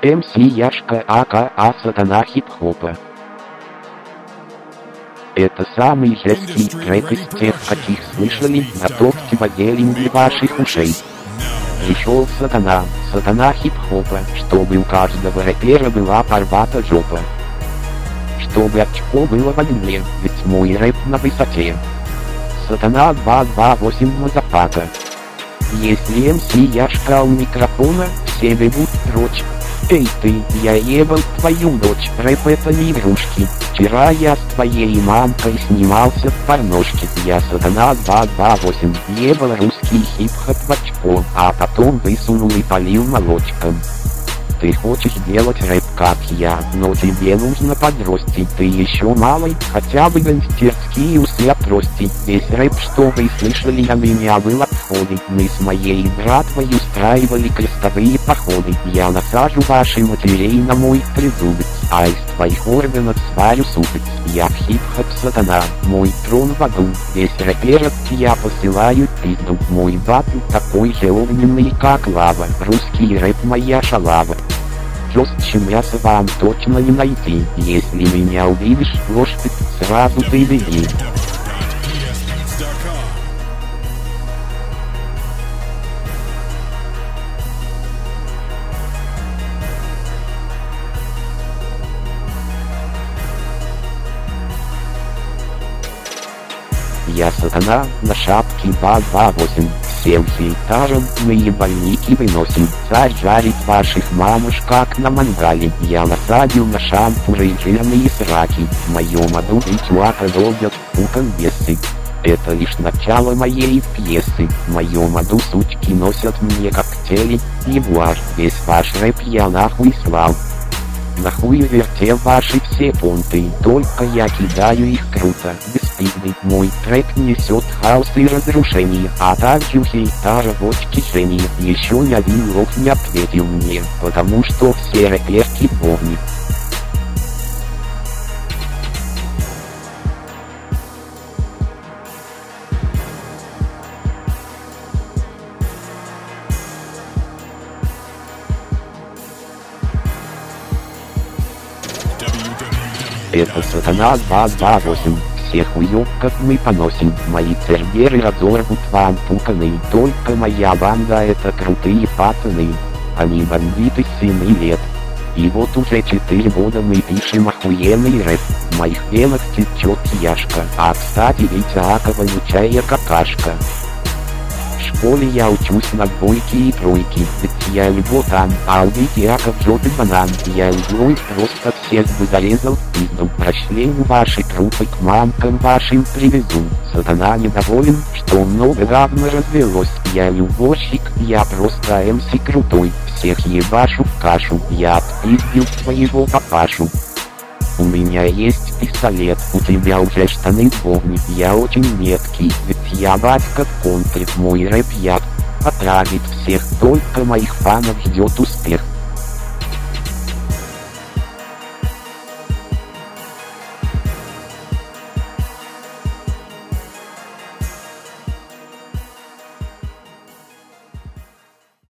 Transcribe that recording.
МС Яшка АКА Сатана хип-хопа. Это самый жесткий трек из тех, каких слышали, готовьте воделим для ваших ушей. Пришел Сатана хип-хопа, чтобы у каждого рэпера была порвата жопа. Чтобы очко было в огне, ведь мой рэп на высоте. Сатана 228 мазафака. Если МС Яшка у микрофона, все бегут прочь. Эй ты, я ебал твою дочь, рэп это не игрушки. Вчера я с твоей мамкой снимался в порношке. Я Сатана 228, ебал русский хип-хоп в очко, а потом высунул и полил молочком. Ты хочешь делать рэп как я, но тебе нужно подрасти. Ты еще малый, хотя бы гангстерские усы отрости. Весь рэп, что вы слышали о меня, был отходы. Мы с моей братвой устраивали крестовые походы. Я насажу ваши матерей на мой трезубец, а из твоих органов сварю супец. Я хип-хоп Сатана, мой трон в аду. Весь рэперов я посылаю пизду. Мой батл такой же огненный, как лава. Русский рэп моя шалава. Жестче мяса вам точно не найти. Если меня увидишь, ложь ты, сразу ты беги. Я Сатана, на шапке 228. Сел хейтаром, мы ебальники выносим. Царь жарит ваших мамуш, как на мангале. Я насадил на шампуры жирные сраки. В моем аду и чувака долбят пуком бесы. Это лишь начало моей пьесы. В моем аду сучки носят мне коктейли. Ебуар, весь ваш рэп я нахуй слал. Нахуй вертел ваши все понты, только я кидаю их круто, бесстыдный. Мой трек несет хаос и разрушение, а также у хейтара бочки жжения. Еще ни один лох не ответил мне, потому что все рэперки в говне. Это Сатана 228, всех уёбков мы поносим, мои серверы разорвут вам пуканы, только моя банда это крутые пацаны, они бандиты с 7 лет. И вот уже 4 года мы пишем охуенный рэп, в моих венах течет Яшка, а кстати Витя Акова лучая какашка. В школе я учусь на двойки и тройки, ведь я ботан, а у Вити Аков жопы банан. Я иглой просто всех бы зарезал в пизду. Прощлению ваши трупы к мамкам вашим привезу. Сатана недоволен, что много говна развелось. Я любовщик, я просто МС крутой. Всех ебашу в кашу, я отпиздил своего папашу. У меня есть пистолет, у тебя уже штаны в говне. Я очень меткий, ведь я батька в контре. Мой рэп яд отравит всех, только моих фанов ждет успех.